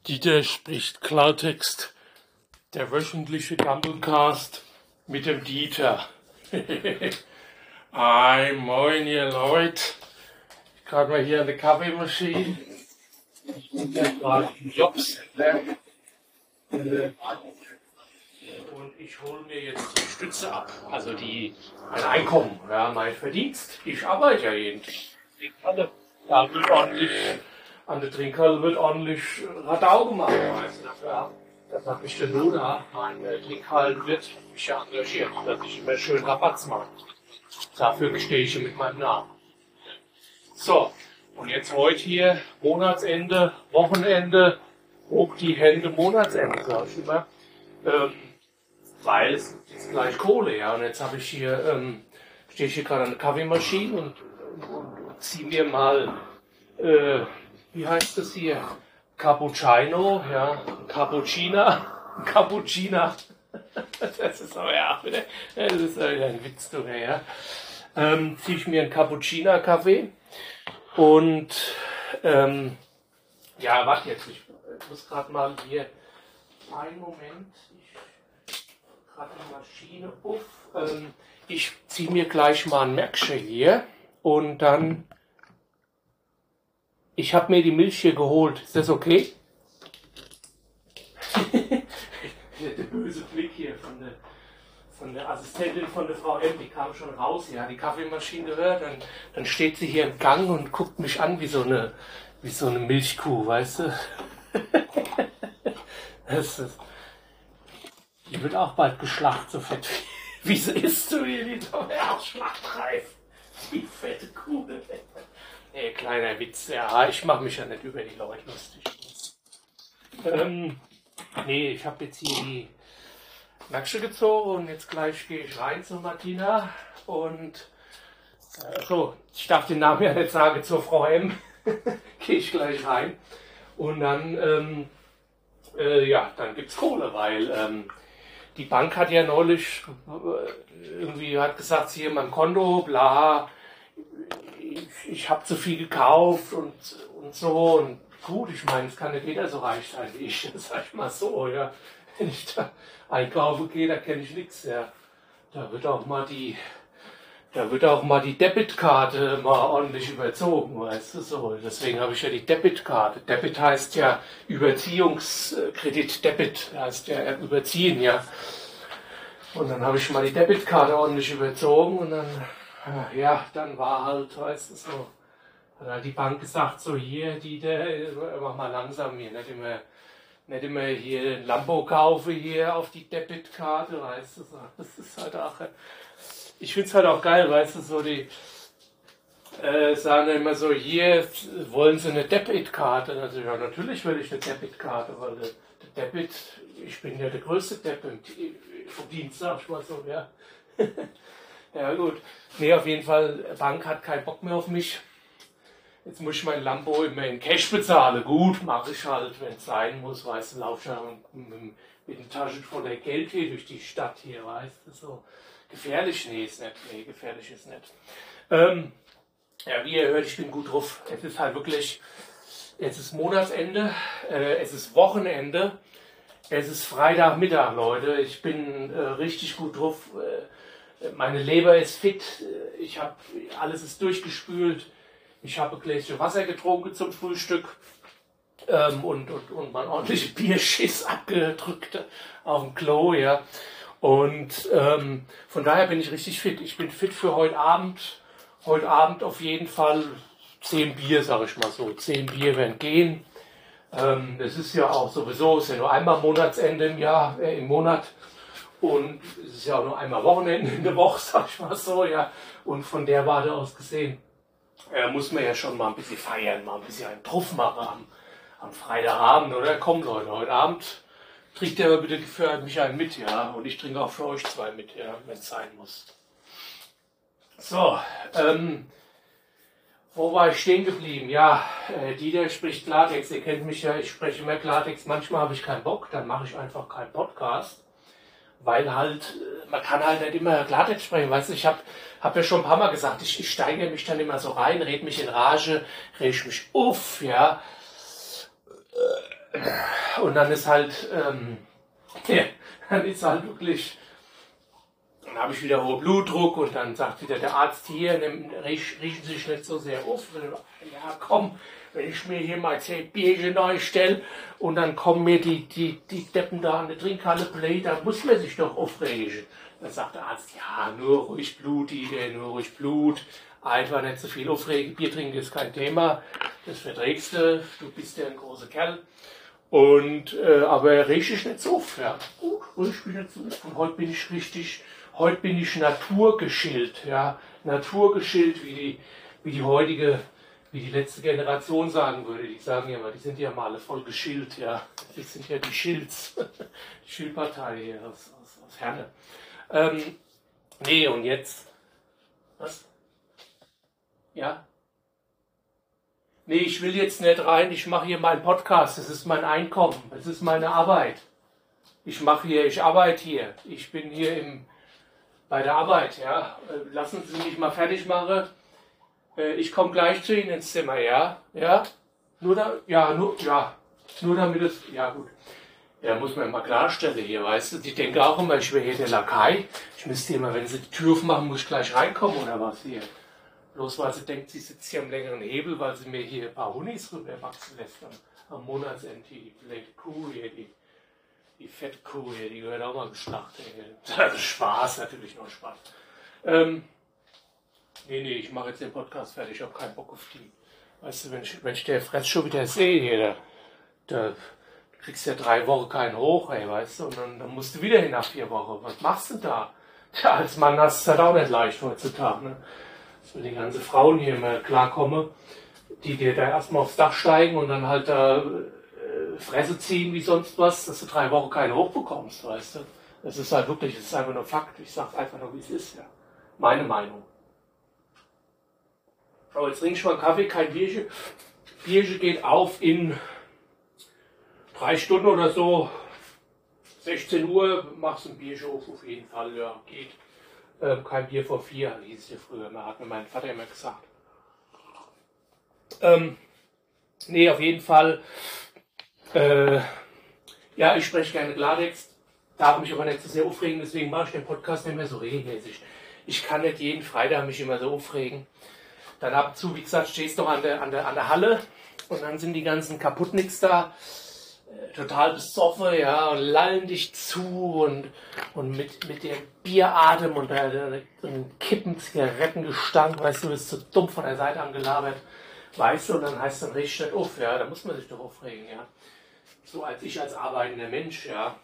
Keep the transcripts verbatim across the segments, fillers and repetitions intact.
Dieter spricht Klartext, der wöchentliche Gamblecast mit dem Dieter. Hi, moin ihr Leute. Ich gerade mal hier an der Kaffeemaschine. Ich bin ja gerade im Jobcenter. Und ich hole mir jetzt die Stütze ab. Also die, mein Einkommen, ja, mein Verdienst. Ich arbeite ja jeden Tag. Da wird ordentlich, an der Trinkhalle wird ordentlich Radau gemacht. Weißt du, ja. Das hat mich der Luna, mein Trinkhallenwirt, mich ja engagiert, dass ich immer schön Rabatz mache. Dafür stehe ich mit meinem Namen. So, und jetzt heute hier, Monatsende, Wochenende, hoch die Hände, Monatsende, sag ich immer. Ähm, weil es ist gleich Kohle, ja. Und jetzt habe ich hier, ähm, stehe ich hier gerade an der Kaffeemaschine und, und, und ziehe mir mal, äh, wie heißt das hier? Cappuccino, ja, Cappuccina, Cappuccina. Das ist aber ja wieder, das ist wieder ein Witz, du, ja. Ähm, ziehe ich mir einen Cappuccina-Kaffee und, ähm, ja, warte jetzt, ich muss gerade mal hier, einen Moment, ich gerade die Maschine auf. Ähm, ich ziehe mir gleich mal ein Märkchen hier und dann, ich habe mir die Milch hier geholt. Ist das okay? Der böse Blick hier von der, von der Assistentin von der Frau M, die kam schon raus, ja, die Kaffeemaschine gehört, dann, dann steht sie hier im Gang und guckt mich an wie so eine, wie so eine Milchkuh, weißt du? Das ist, die wird auch bald geschlachtet, so fett wie sie ist, so wie die auch schlachtreif. Die fette Kuh. Ey, kleiner Witz, ja, ich mache mich ja nicht über die Leute lustig. Ähm, nee, ich habe jetzt hier die Märkte gezogen und jetzt gleich gehe ich rein zu Martina und äh, so, ich darf den Namen ja nicht sagen, zur Frau M. Gehe ich gleich rein und dann, ähm, äh, ja, dann gibt's Kohle, weil ähm, die Bank hat ja neulich äh, irgendwie hat gesagt, hier mein Konto, bla, ich, ich habe zu viel gekauft und, und so und gut, ich meine, es kann nicht jeder so reich sein wie ich, das sag ich mal so, ja. Wenn ich da einkaufen gehe, da kenne ich nichts, ja. Da wird auch mal die, da wird auch mal die Debitkarte mal ordentlich überzogen, weißt du, so. Deswegen habe ich ja die Debitkarte. Debit heißt ja Überziehungskredit, Debit heißt ja überziehen, ja. Und dann habe ich mal die Debitkarte ordentlich überzogen und dann, ja, dann war halt, weißt du, so, hat halt die Bank gesagt, so hier, die, der, mach mal langsam hier, nicht immer, nicht immer hier ein Lambo kaufe hier auf die Debitkarte, weißt du, so, das ist halt auch, ich find's halt auch geil, weißt du, so die, äh, sagen immer so, hier, wollen sie eine Debitkarte? Also, ja, natürlich will ich eine Debitkarte, weil der, der Debit, ich bin ja der größte Depp im, im Dienst, sag ich mal so, ja. Ja gut, nee, auf jeden Fall, Bank hat keinen Bock mehr auf mich. Jetzt muss ich mein Lambo immer in Cash bezahlen. Gut, mache ich halt, wenn es sein muss, weißt du, lauf ja mit, mit einer Tasche voller Geld hier durch die Stadt hier, weißt du, so. Gefährlich? Nee, ist nicht, nee, gefährlich ist nicht. Ähm, ja, wie ihr hört, ich bin gut drauf. Es ist halt wirklich, es ist Monatsende, äh, es ist Wochenende, es ist Freitagmittag, Leute. Ich bin äh, richtig gut drauf. Äh, Meine Leber ist fit, ich habe alles ist durchgespült, ich habe ein Gläschen Wasser getrunken zum Frühstück ähm, und, und, und mein ordentliches Bierschiss abgedrückt auf dem Klo, ja. Und ähm, von daher bin ich richtig fit. Ich bin fit für heute Abend. Heute Abend auf jeden Fall zehn Bier, sage ich mal so. Zehn Bier werden gehen. Ähm, das ist ja auch sowieso, ist ja nur einmal Monatsende im Jahr, äh, im Monat. Und es ist ja auch nur einmal Wochenende in der Woche, sag ich mal so, ja. Und von der Warte aus gesehen, äh, muss man ja schon mal ein bisschen feiern, mal ein bisschen einen Truff machen am, am Freitagabend, oder? Komm Leute, heute Abend trinkt ihr aber bitte für mich einen mit, ja. Und ich trinke auch für euch zwei mit, ja, wenn es sein muss. So, ähm, wo war ich stehen geblieben? Ja, äh, Dieter spricht Klartext, ihr kennt mich ja, ich spreche immer Klartext, manchmal habe ich keinen Bock, dann mache ich einfach keinen Podcast. Weil halt, man kann halt nicht immer Klartext sprechen, weißt du, ich habe hab ja schon ein paar Mal gesagt, ich, ich steige mich dann immer so rein, red mich in Rage, reg mich uff, ja, Und dann ist halt, ähm, ja, dann ist halt wirklich, dann habe ich wieder hohen Blutdruck und dann sagt wieder der Arzt hier, nimm, riech, riechen Sie sich nicht so sehr auf. Ja, komm, wenn ich mir hier mal zehn Bierchen neu stelle und dann kommen mir die, die, die Deppen da an der Trinkhalle play, da muss man sich doch aufregen. Dann sagt der Arzt, ja, nur ruhig Blut, Ide, nur ruhig Blut. Einfach nicht so viel aufregen, Bier trinken ist kein Thema, das verträgst du, du bist ja ein großer Kerl. Und, äh, aber richtig nicht so auf, ja. Gut, ich bin nicht so auf. Und heute bin ich richtig, heute bin ich naturgeschillt, ja. Naturgeschillt, wie die, wie die heutige, wie die letzte Generation sagen würde. Die sagen ja mal, die sind ja mal alle voll geschillt, ja. Die sind ja die Schilds, die Schildpartei hier aus, aus, aus Herne. Ähm, nee, und jetzt, was? Ja? Nee, ich will jetzt nicht rein, ich mache hier meinen Podcast, das ist mein Einkommen, das ist meine Arbeit. Ich mache hier, ich arbeite hier, ich bin hier im, bei der Arbeit, ja. Lassen Sie mich mal fertig machen. Ich komme gleich zu Ihnen ins Zimmer, ja? Ja? Nur da, ja, nur, ja, nur damit es, ja gut. Ja, muss man mal klarstellen hier, weißt du, die denken auch immer, ich wäre hier der Lakai. Ich müsste immer, wenn sie die Tür aufmachen, muss ich gleich reinkommen oder was hier. Bloß weil sie denkt, sie sitzt hier am längeren Hebel, weil sie mir hier ein paar Hunis rüberwachsen lässt am, am Monatsende. Die blöde Kuh hier, die, die fette Kuh hier, die gehört auch mal geschlachtet. Das ist Spaß, natürlich noch Spaß. Ähm, nee, nee, ich mache jetzt den Podcast fertig, ich habe keinen Bock auf die. Weißt du, wenn ich, wenn ich der Fress schon wieder sehe hier, da, da kriegst du ja drei Wochen keinen hoch, ey, weißt du, und dann, dann musst du wieder hin nach vier Wochen. Was machst du da? Ja, als Mann hast du es halt auch nicht leicht heutzutage, ne? Wenn die ganzen Frauen hier mal klarkommen, die dir da erstmal aufs Dach steigen und dann halt da äh, Fresse ziehen wie sonst was, dass du drei Wochen keine hochbekommst, weißt du. Das ist halt wirklich, das ist einfach nur Fakt. Ich sag's einfach nur, wie es ist, ja. Meine Meinung. So, jetzt trinke ich mal einen Kaffee, kein Bierchen. Bierchen geht auf in drei Stunden oder so. sechzehn Uhr machst du ein Bierchen auf, auf jeden Fall, ja, geht. Ähm, kein Bier vor vier, hieß es ja früher, man hat mir mein Vater immer gesagt. Ähm, nee, auf jeden Fall, äh, ja, ich spreche gerne Klartext, darf mich aber nicht so sehr aufregen, deswegen mache ich den Podcast nicht mehr so regelmäßig. Ich kann nicht jeden Freitag mich immer so aufregen. Dann ab und zu, wie gesagt, stehst du noch an der, an der, an der Halle und dann sind die ganzen Kaputtnicks da, total besoffen, ja, und lallen dich zu und, und mit, mit dem Bieratem und dem Kippen, Zigarettengestank, weißt du, bist so dumm von der Seite angelabert, weißt du, und dann heißt es dann richtig nicht auf, ja, da muss man sich doch aufregen, ja. So als ich als arbeitender Mensch, ja.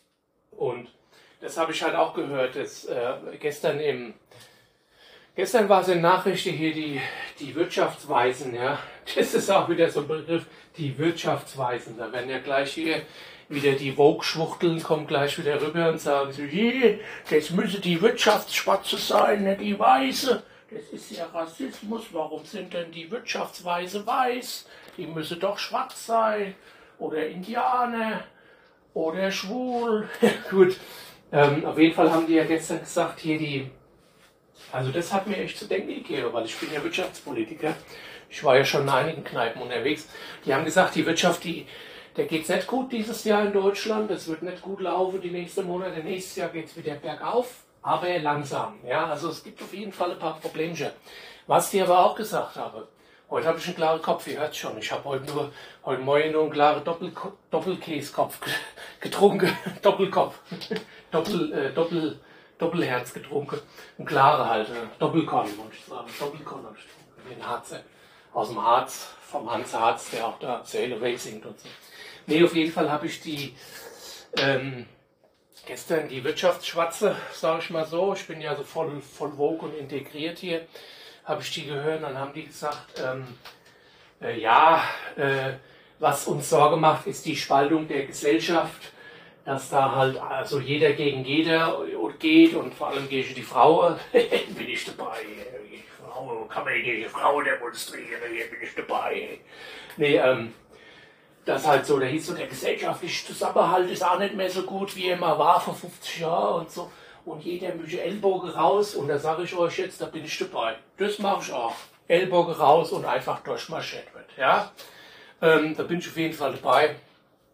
Und das habe ich halt auch gehört, dass äh, gestern im, gestern war es in Nachrichten hier die, die Wirtschaftsweisen, ja. Das ist auch wieder so ein Begriff, die Wirtschaftsweisen. Da werden ja gleich hier wieder die Vogue-Schwuchteln, kommen gleich wieder rüber und sagen so, hier, das müsse die Wirtschaftsschwarze sein, nicht die Weiße. Das ist ja Rassismus. Warum sind denn die Wirtschaftsweise weiß? Die müsse doch schwarz sein. Oder Indianer. Oder schwul. Gut. Ähm, auf jeden Fall haben die ja gestern gesagt, hier die, also das hat mir echt zu denken gegeben, weil ich bin ja Wirtschaftspolitiker. Ich war ja schon in einigen Kneipen unterwegs. Die haben gesagt, die Wirtschaft, die, der geht's nicht gut dieses Jahr in Deutschland. Es wird nicht gut laufen die nächsten Monate. Nächstes Jahr geht's wieder bergauf, aber langsam. Ja, also es gibt auf jeden Fall ein paar Problemchen. Was die aber auch gesagt haben, heute habe ich einen klaren Kopf, ihr hört schon. Ich habe heute nur, heute Morgen nur einen klaren Doppel, Doppelkäskopf getrunken. Doppelkopf. Doppel, äh, Doppel, Doppelherz getrunken. Ein klarer halt, Doppelkorn, wollte ich sagen. Doppelkorn habe ich getrunken. Den Harz. Aus dem Harz, vom Hans Harz, der auch da Sail Away singt und so. Nee, auf jeden Fall habe ich die, ähm, gestern die Wirtschaftsschwatze, sage ich mal so, ich bin ja so voll, voll vogue und integriert hier, habe ich die gehört und dann haben die gesagt, ähm, äh, ja, äh, was uns Sorge macht, ist die Spaltung der Gesellschaft, dass da halt also jeder gegen jeder geht und vor allem gegen die Frau, bin ich dabei. Frau, kann man gegen Frau demonstrieren, hier bin ich dabei. Nee, ähm, das halt so, der hieß so, der gesellschaftliche Zusammenhalt ist auch nicht mehr so gut, wie er mal war vor fünfzig Jahren und so. Und jeder müsse Ellbogen raus und da sage ich euch jetzt, da bin ich dabei. Das mache ich auch. Ellbogen raus und einfach durchmarschiert wird, ja. Ähm, da bin ich auf jeden Fall dabei.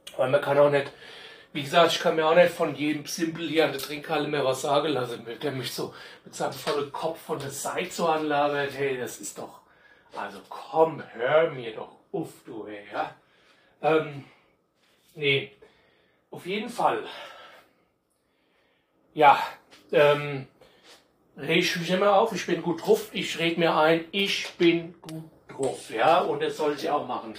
Weil man kann auch nicht, wie gesagt, ich kann mir auch nicht von jedem Simpel hier an der Trinkhalle mehr was sagen lassen, der mich so mit seinem vollen Kopf von der Seite so anlabert. Hey, das ist doch, also komm, hör mir doch auf, du, ey, ja. Ähm, nee, auf jeden Fall. Ja, ähm, reg ich mich immer auf, ich bin gut drauf, ich rede mir ein, ich bin gut drauf, ja, und das soll ich auch machen.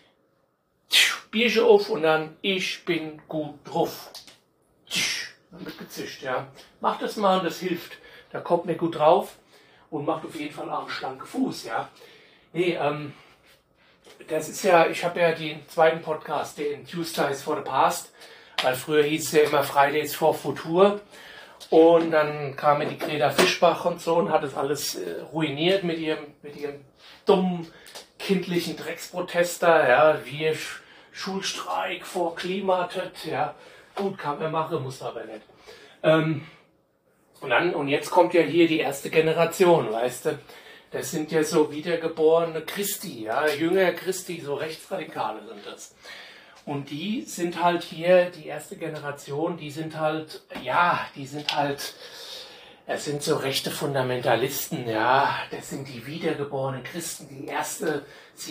Bierchen auf und dann, ich bin gut drauf. Dann wird gezischt, ja. Macht das mal, das hilft. Da kommt mir gut drauf und macht auf jeden Fall auch einen schlanken Fuß, ja. Nee, ähm, das ist ja, ich habe ja den zweiten Podcast, den Tuesdays for the Past, weil früher hieß es ja immer Fridays for Future. Und dann kam mir die Greta Fischbach und so und hat das alles äh, ruiniert mit ihrem, mit ihrem dummen, kindlichen Drecksprotester, ja, wir Sch Schulstreik vor Klimatet, ja, gut, kann man machen, muss aber nicht. Ähm, und dann, und jetzt kommt ja hier die erste Generation, weißt du, das sind ja so wiedergeborene Christi, ja, Jünger Christi, so Rechtsradikale sind das. Und die sind halt hier, die erste Generation, die sind halt, ja, die sind halt, es sind so rechte Fundamentalisten, ja, das sind die wiedergeborenen Christen, die erste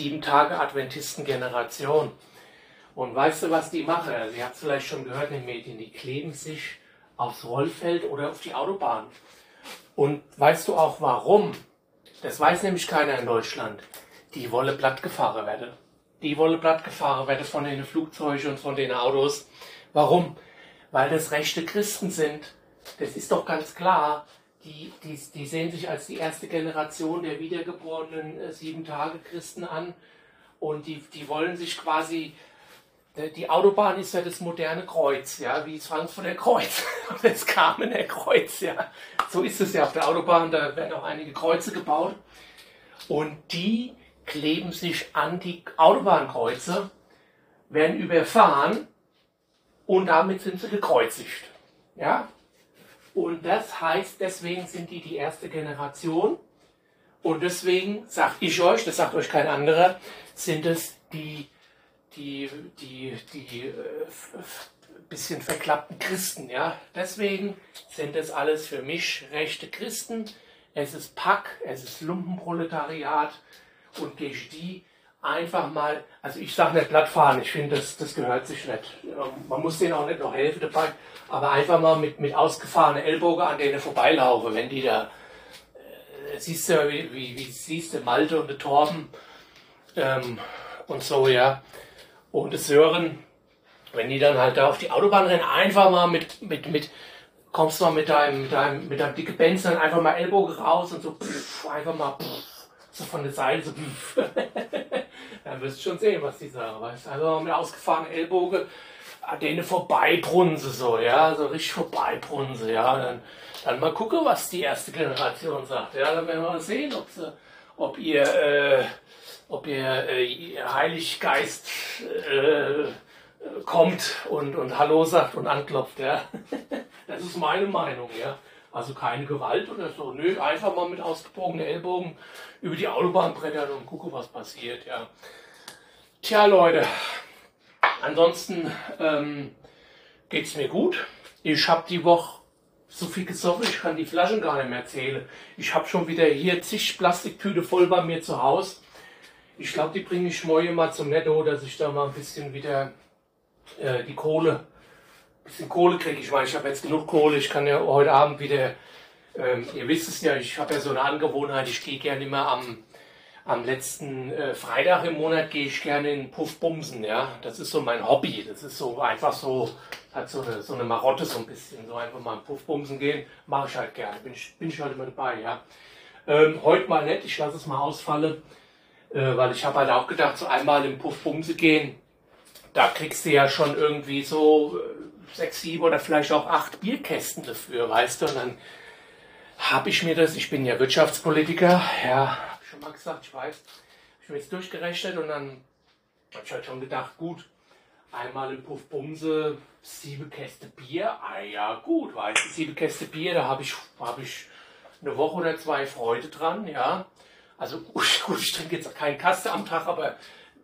Sieben-Tage-Adventisten-Generation. Und weißt du, was die machen? Also, ihr habt es vielleicht schon gehört in den Medien, die kleben sich aufs Rollfeld oder auf die Autobahn. Und weißt du auch warum? Das weiß nämlich keiner in Deutschland. Die wollen plattgefahren werden. Die wollen plattgefahren werden von den Flugzeugen und von den Autos. Warum? Weil das rechte Christen sind. Das ist doch ganz klar. Die, die, die sehen sich als die erste Generation der wiedergeborenen äh, Sieben-Tage-Christen an. Und die, die wollen sich quasi... Die Autobahn ist ja das moderne Kreuz, ja, wie das Frankfurter Kreuz, das Kamener Kreuz, ja. So ist es ja auf der Autobahn, da werden auch einige Kreuze gebaut. Und die kleben sich an die Autobahnkreuze, werden überfahren und damit sind sie gekreuzigt, ja. Und das heißt, deswegen sind die die erste Generation und deswegen, sag ich euch, das sagt euch kein anderer, sind es die die, die, die äh, bisschen verklappten Christen, ja. Deswegen sind das alles für mich rechte Christen. Es ist Pack, es ist Lumpenproletariat und gegen die einfach mal, also ich sage nicht plattfahren, ich finde, das, das gehört sich nicht. Man muss denen auch nicht noch helfen dabei, aber einfach mal mit, mit ausgefahrenen Ellbogen an denen vorbeilaufen, wenn die da, äh, siehst du, wie, wie, wie siehst du, Malte und der Torben ähm, und so, ja. Und das Sören, wenn die dann halt da auf die Autobahn rennen, einfach mal mit, mit, mit, kommst du mal mit deinem, mit deinem, mit deinem dicke Benz, dann einfach mal Ellbogen raus und so, pff, einfach mal, pff, so von der Seite, so, pff. Dann wirst du schon sehen, was die sagen, weißt du. Also mit ausgefahrenen Ellbogen, an denen vorbeibrunse, so, ja, so richtig vorbeibrunse, ja, dann, dann mal gucken, was die erste Generation sagt, ja, dann werden wir mal sehen, ob sie, ob ihr, äh, ob ihr, äh, ihr Heiliggeist äh, kommt und, und Hallo sagt und anklopft, ja. Das ist meine Meinung, ja. Also keine Gewalt oder so, nö, einfach mal mit ausgebogenen Ellbogen über die Autobahn brettern und gucken, was passiert, ja. Tja, Leute, ansonsten ähm, geht's mir gut. Ich habe die Woche so viel gesoffen, ich kann die Flaschen gar nicht mehr zählen. Ich habe schon wieder hier zig Plastiktüte voll bei mir zu Hause. Ich glaube, die bringe ich morgen mal zum Netto, dass ich da mal ein bisschen wieder äh, die Kohle, ein bisschen Kohle kriege. Ich meine, ich habe jetzt genug Kohle, ich kann ja heute Abend wieder, ähm, ihr wisst es ja, ich habe ja so eine Angewohnheit, ich gehe gerne immer am, am letzten äh, Freitag im Monat, gehe ich gerne in Puffbumsen, ja. Das ist so mein Hobby, das ist so einfach so, hat so eine, so eine Marotte so ein bisschen, so einfach mal in Puffbumsen gehen, mache ich halt gerne, bin ich, bin ich halt immer dabei, ja. Ähm, heute mal nicht, ich lasse es mal ausfallen. Äh, weil ich habe halt auch gedacht, so einmal im Puffbumse gehen, da kriegst du ja schon irgendwie so äh, sechs, sieben oder vielleicht auch acht Bierkästen dafür, weißt du. Und dann habe ich mir das, ich bin ja Wirtschaftspolitiker, ja, habe ich schon mal gesagt, ich weiß, habe ich mir jetzt durchgerechnet und dann habe ich halt schon gedacht, gut, einmal im Puffbumse sieben Kästen Bier, ah ja gut, weißt du, sieben Kästen Bier, da habe ich, hab ich eine Woche oder zwei Freude dran, ja. Also gut, ich trinke jetzt keinen Kasten am Tag, aber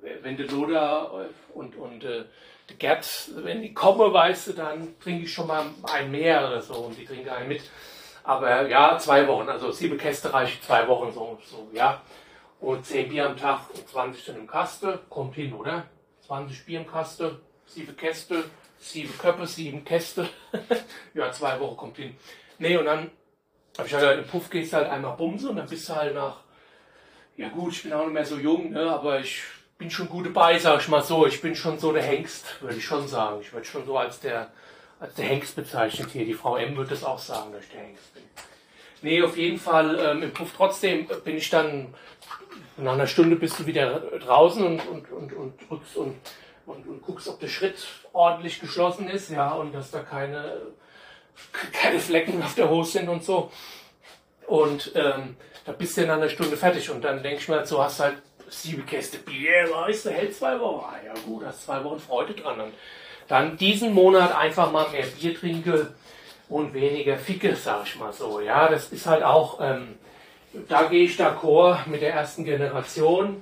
wenn der Lothar und, und äh, der Gerd, wenn die kommen, weißt du, dann trinke ich schon mal ein mehr oder so und die trinken einen mit. Aber ja, zwei Wochen, also sieben Käste reichen zwei Wochen, so, so, ja. Und zehn Bier am Tag und zwanzig in einem Kaste, kommt hin, oder? zwanzig Bier im Kaste, sieben Käste, sieben Köpfe, sieben Käste. Ja, zwei Wochen kommt hin. Nee, und dann habe ich halt im Puff gehst halt einmal bumsen und dann bist du halt nach, ja gut, ich bin auch nicht mehr so jung, ne, aber ich bin schon gut dabei, sag ich mal so. Ich bin schon so der Hengst, würde ich schon sagen. Ich werde schon so als der, als der Hengst bezeichnet hier. Die Frau M wird das auch sagen, dass ich der Hengst bin. Nee, auf jeden Fall ähm, im Puff trotzdem bin ich dann, nach einer Stunde bist du wieder draußen und, und, und, und drückst und, und, und guckst, ob der Schritt ordentlich geschlossen ist, ja, und dass da keine, keine Flecken auf der Hose sind und so. Und ähm, da bist du in einer Stunde fertig und dann denke ich mir, so hast du halt sieben Käste Bier, weißt du, hält zwei Wochen. Ah, ja gut, hast zwei Wochen Freude dran. Und dann diesen Monat einfach mal mehr Bier trinke und weniger Ficke, sag ich mal so. Ja, das ist halt auch, ähm, da gehe ich d'accord mit der ersten Generation.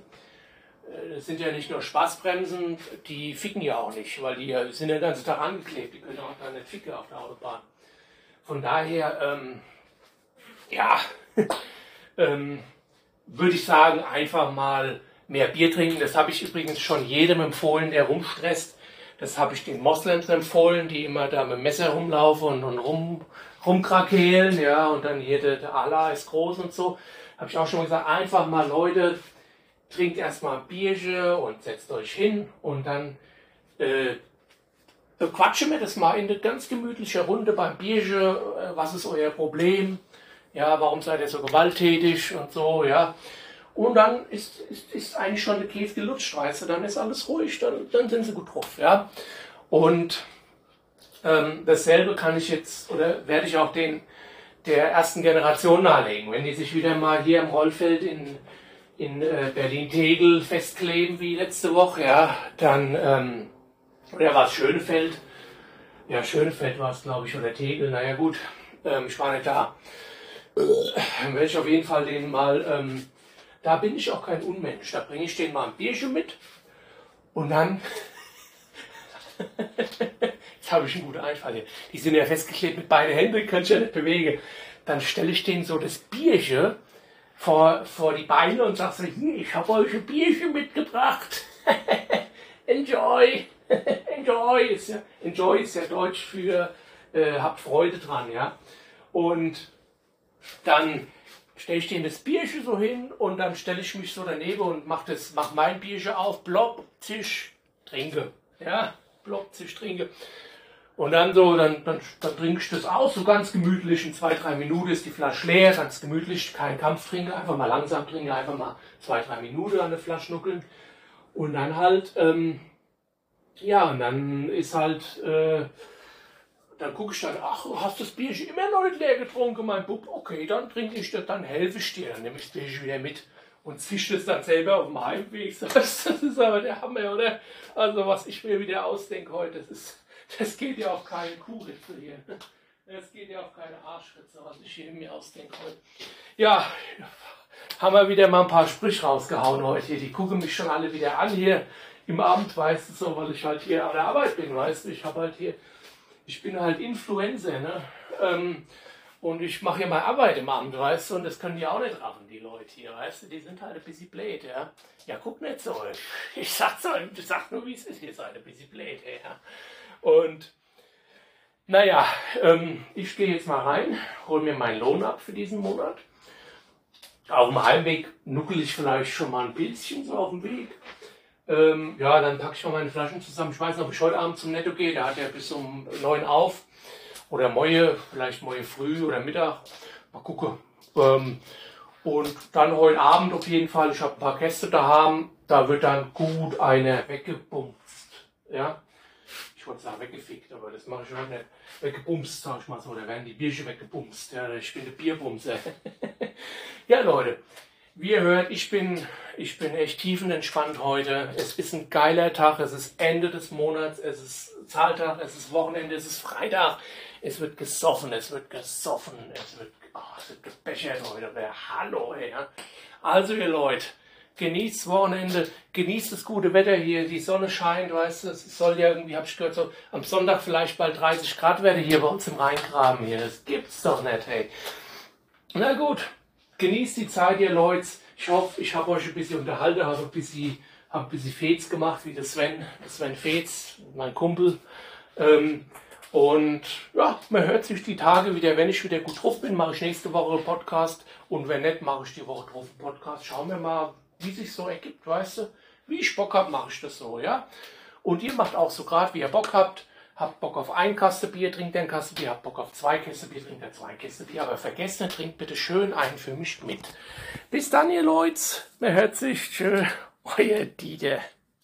Das sind ja nicht nur Spaßbremsen, die ficken ja auch nicht, weil die sind ja den ganzen Tag angeklebt, die können auch da nicht ficken auf der Autobahn. Von daher, ähm, ja, ähm, würde ich sagen, einfach mal mehr Bier trinken. Das habe ich übrigens schon jedem empfohlen, der rumstresst. Das habe ich den Moslems empfohlen, die immer da mit dem Messer rumlaufen und, und rum, rumkrakehlen, ja, und dann hier der, der Allah ist groß und so. Habe ich auch schon mal gesagt, einfach mal Leute, trinkt erstmal ein Bierchen und setzt euch hin und dann äh, quatschen wir das mal in eine ganz gemütliche Runde beim Bierchen. Äh, was ist euer Problem? Ja, warum seid ihr so gewalttätig und so, ja. Und dann ist, ist, ist eigentlich schon der Käse gelutscht, weißt du, dann ist alles ruhig, dann, dann sind sie gut drauf, ja. Und ähm, dasselbe kann ich jetzt, oder werde ich auch den der ersten Generation nahelegen. Wenn die sich wieder mal hier im Rollfeld in, in äh, Berlin-Tegel festkleben, wie letzte Woche, ja, dann, ähm, oder war es Schönefeld? Ja, Schönefeld war es, glaube ich, oder Tegel, naja gut, ähm, ich war nicht da. Dann werde ich auf jeden Fall den mal, ähm, da bin ich auch kein Unmensch, da bringe ich den mal ein Bierchen mit und dann, jetzt habe ich einen guten Einfall hier, die sind ja festgeklebt mit beiden Händen, kann ich ja nicht bewegen, dann stelle ich denen so das Bierchen vor, vor die Beine und sage so, hier, ich habe euch ein Bierchen mitgebracht, enjoy, enjoy, ist ja, enjoy ist ja Deutsch für, äh, habt Freude dran, ja, und dann stelle ich denen das Bierchen so hin und dann stelle ich mich so daneben und mache mach mein Bierchen auf, plopp, Tisch, trinke. Ja, plopp, Tisch, trinke. Und dann so, dann, dann, dann trinke ich das aus, so ganz gemütlich, in zwei, drei Minuten ist die Flasche leer, ganz gemütlich, kein Kampf trinke, einfach mal langsam trinke, einfach mal zwei, drei Minuten an der Flasche nuckeln. Und dann halt, ähm, ja, und dann ist halt, äh, dann gucke ich dann, ach, du hast das Bierchen immer noch nicht leer getrunken, mein Bub. Okay, dann trinke ich das, dann helfe ich dir. Dann nehme ich das Bierchen wieder mit und zische das dann selber auf dem Heimweg. Das ist aber der Hammer, oder? Also, was ich mir wieder ausdenke heute, das, ist, das geht ja auf keine Kuhritze hier. Das geht ja auf keine Arschritze, was ich hier mir ausdenke heute. Ja, haben wir wieder mal ein paar Sprüche rausgehauen heute hier. Die gucken mich schon alle wieder an hier im Amt, weißt du so, weil ich halt hier an der Arbeit bin, weißt du. Ich habe halt hier... Ich bin halt Influencer, ne? Ähm, und ich mache hier meine Arbeit im Amt, weißt du, und das können die auch nicht raffen, die Leute hier, weißt du, die sind halt ein bisschen blöd, ja. Ja, guck nicht so, ich sag so, ich sag nur, wie es ist, ihr seid ein bisschen blöd, ja. Und, naja, ähm, ich gehe jetzt mal rein, hole mir meinen Lohn ab für diesen Monat. Auf dem Heimweg nuckel ich vielleicht schon mal ein bisschen so auf dem Weg. Ähm, ja, dann packe ich mal meine Flaschen zusammen. Ich weiß nicht, ob ich heute Abend zum Netto gehe. Der hat ja bis um neun auf. Oder morgen, vielleicht morgen früh oder Mittag. Mal gucken. Ähm, und dann heute Abend auf jeden Fall. Ich habe ein paar Gäste da haben. Da wird dann gut einer weggebumst. Ja. Ich wollte sagen weggefickt, aber das mache ich heute nicht. Weggebumst, sag ich mal so. Da werden die Bierchen weggebumst. Ja, ich bin der Bierbumser. Ja, Leute. Wie ihr hört, ich bin, ich bin echt tiefenentspannt heute. Es ist ein geiler Tag, es ist Ende des Monats, es ist Zahltag, es ist Wochenende, es ist Freitag. Es wird gesoffen, es wird gesoffen, es wird, oh, es wird gebechert heute. Hallo, ey. Also ihr Leute, genießt das Wochenende, genießt das gute Wetter hier, die Sonne scheint, weißt du, es soll ja irgendwie, habe ich gehört, so am Sonntag vielleicht bald dreißig Grad werden hier bei uns im Rheingraben hier, das gibt's doch nicht, hey. Na gut, genießt die Zeit, ihr Leute, ich hoffe, ich habe euch ein bisschen unterhalten, habe ein bisschen, hab ein bisschen Fets gemacht, wie der Sven, der Sven Fets, mein Kumpel, ähm, und ja, man hört sich die Tage wieder. Wenn ich wieder gut drauf bin, mache ich nächste Woche einen Podcast. Und wenn nicht, mache ich die Woche drauf einen Podcast. Schauen wir mal, wie sich so ergibt, weißt du. Wie ich Bock habe, mache ich das so, ja. Und ihr macht auch so gerade, wie ihr Bock habt. Habt Bock auf ein Kasten Bier, trinkt ein Kasten Bier. Habt Bock auf zwei Kästen Bier, trinkt ein zwei Kästen Bier. Aber vergesst nicht, trinkt bitte schön einen für mich mit. Bis dann, ihr Leute. Man hört sich. Tschö, euer Dieter.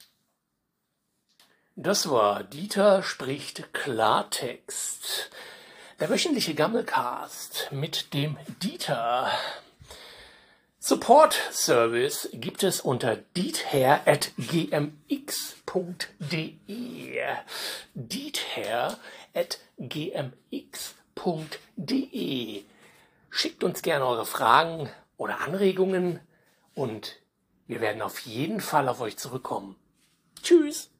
Das war Dieter spricht Klartext. Der wöchentliche Gammelcast mit dem Dieter. Support Service gibt es unter diether at g m x punkt d e. diether at g m x punkt d e. Schickt uns gerne eure Fragen oder Anregungen und wir werden auf jeden Fall auf euch zurückkommen. Tschüss!